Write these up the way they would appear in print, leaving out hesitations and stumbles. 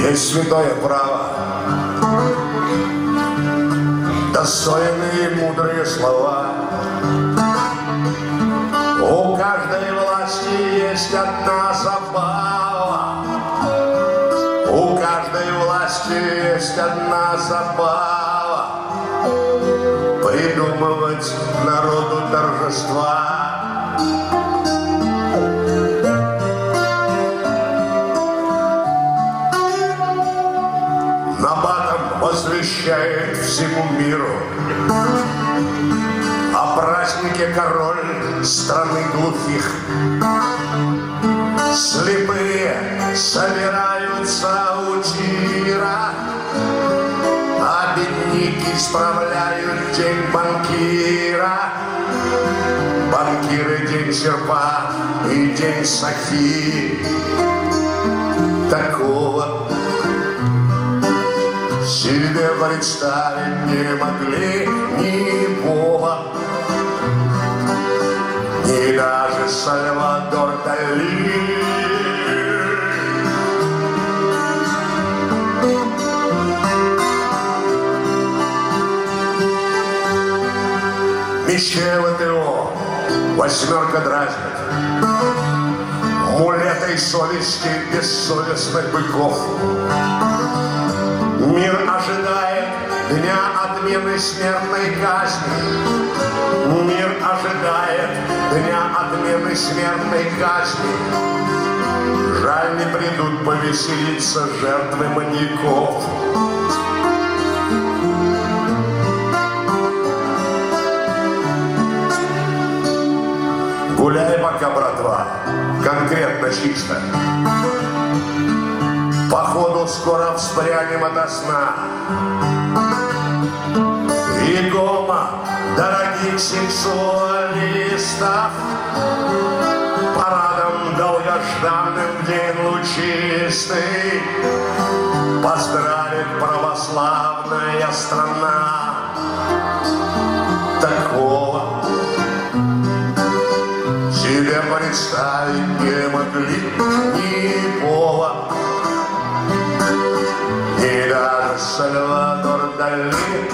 Есть святое право, достойные мудрые слова. У каждой власти есть одна забава. У каждой власти есть одна забава. Придумывать народу торжества. Возвещает всему миру о празднике король страны глухих. Слепые собираются у тира, а бедняки справляют день банкира. Банкиры день серпа и день сахи. Такого себе представить не могли ни Боба, ни даже Сальвадор Дали. Мещева ТО, восьмерка дразнит, мулетой совести бессовестных быков. Мир ожидает дня отмены смертной казни. Мир ожидает дня отмены смертной казни. Жаль, не придут повеселиться жертвы маньяков. Гуляй пока, братва, конкретно чисто. Походу скоро вспрянем ото сна. И гома дорогих сексуалистов парадом долгожданным день лучистый поздравит православная страна. Такого себе представить не могли ни Бога, и даже Сальвадор Дали.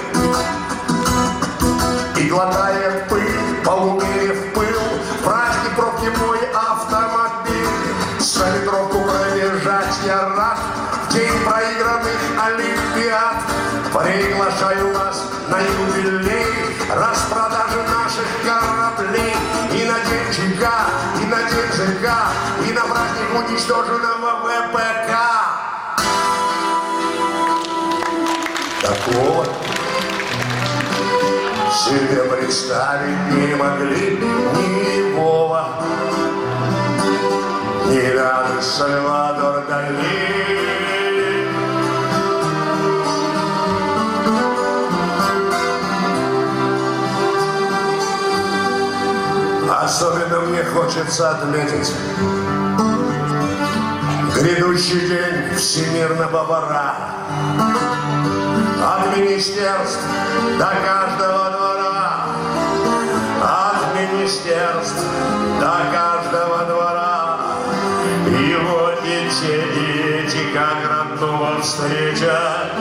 И глотая пыль, поумерив пыл, праздник пробки мой автомобиль. 100-метровку пробежать я рад, в день проигранных олимпиад. Приглашаю вас на юбилей распродажи наших кораблей. И на день ЧК, и на день ЖК, и на праздник уничтоженного ВПК. Такого себе представить не могли ни Вова, ни даже Сальвадор Дали. Особенно мне хочется отметить грядущий день всемирного вора. От министерств до каждого двора, от министерств до каждого двора. Его дети, как родного встретят.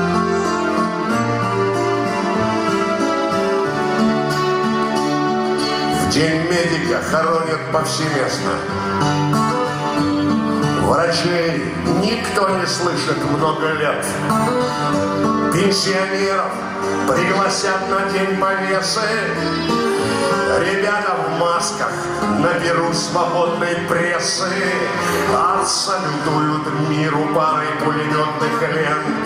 В день медика хоронят повсеместно. Врачей никто не слышит много лет. Пенсионеров пригласят на день повесы. Ребята в масках наберут свободной прессы. Отсалютуют миру парой пулеметных лент.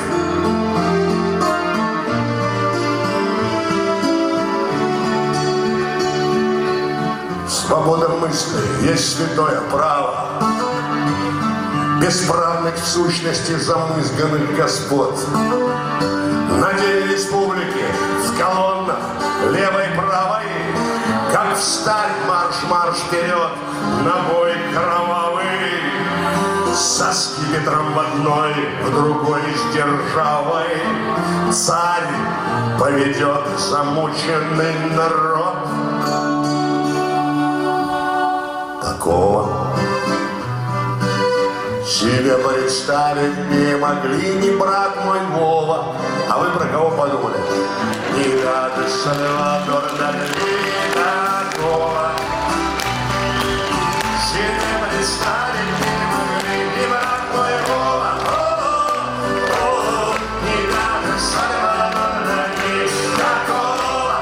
Свобода мысли есть святое право бесправных в сущности замызганных господ. На день республики в колоннах левой-правой, как встать марш-марш вперед на бой кровавый. Со скипетром в одной, в другой с державой царь поведет замученный народ. Такого Себе представить не могли ни брат мой Вова. А вы про кого подумали? Ни рады Сальвадор Дали такого. Себе представить не могли ни брат мой Вова. Ни рады Сальвадор Дали такого.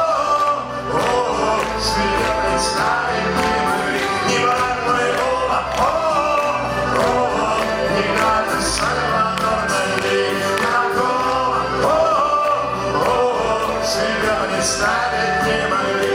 Себе представить не могли ни брат мой Вова. Сальвадор Дали такого, себя представить не могли.